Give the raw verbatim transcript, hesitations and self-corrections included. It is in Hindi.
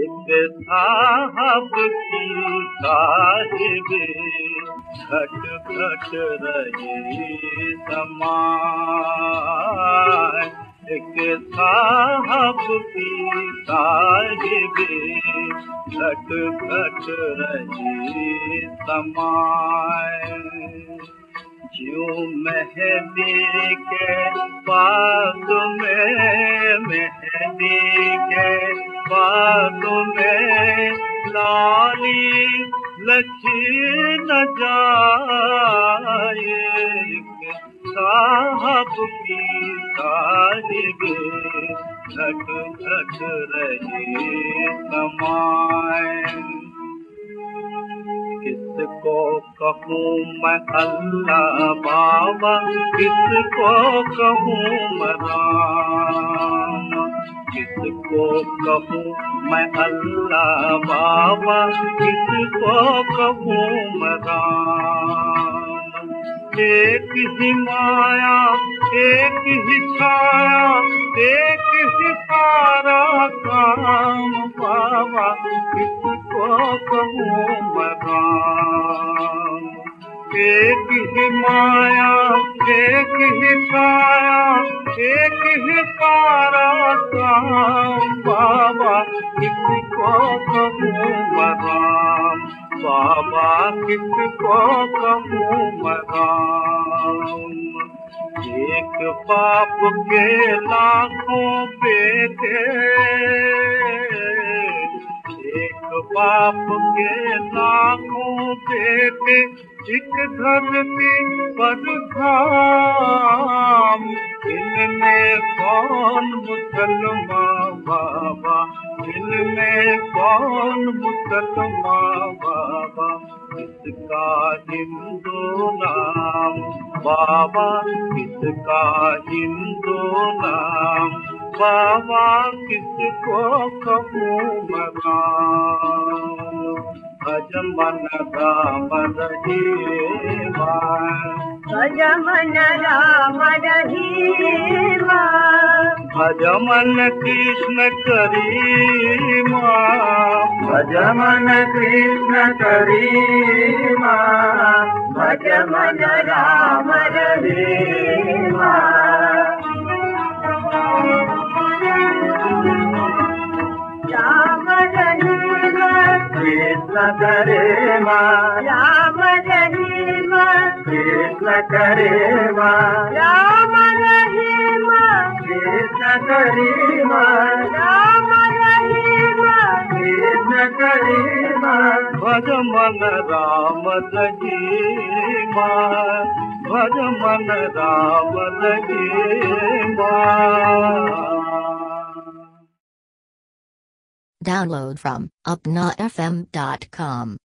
एक साहब की साहिबे घट घट रही समाय। एक साहब की साहिबे घट घट रही समाय। ज्यों मेहंदी के बाग में मेहंदी के बाग में लाली लखी न जाए। साहब की साहिबे घट घट रही समाए। किसको कहूँ मैं अल्लाह बाबा, किसको कहूँ मैं राम। किसको कहूँ मैं अल्लाह बाबा, किसको कहूँ मैं राम। एक ही माया एक ही छाया एक ही सारा काम बाबा, किसको कहूँ मैं राम। एक ही माया एक ही छाया एक ही सारा काम बाबा, किसको कहूँ मैं राम। बाबा किसको कहूँ मैं राम। एक बाप के लाखों बेटे, एक बाप के लाखों बेटे, एक धरती पर धाम। इनमें कौन मुसलमान बाबा, इनमें कौन मुसलमान बाबा, किसका हिंदू नाम बाबा, किसका हिंदू नाम बाबा, किसको कहूँ मैं राम। भज मन राम रहीमा, भज मन राम रहीमा, भज मन कृष्ण करीमा, भज मन कृष्ण करीमा, भज मन राम रहीमा। राम रहीमा कृष्ण करेमा, राम रहीमा कृष्ण करेमा, राम रहीमा कृष्ण करीमा, राम रहीमा कृष्ण करीमा। भज मन राम रहीमा, भज मन Ram Rahima. Download from upnotfm dot com.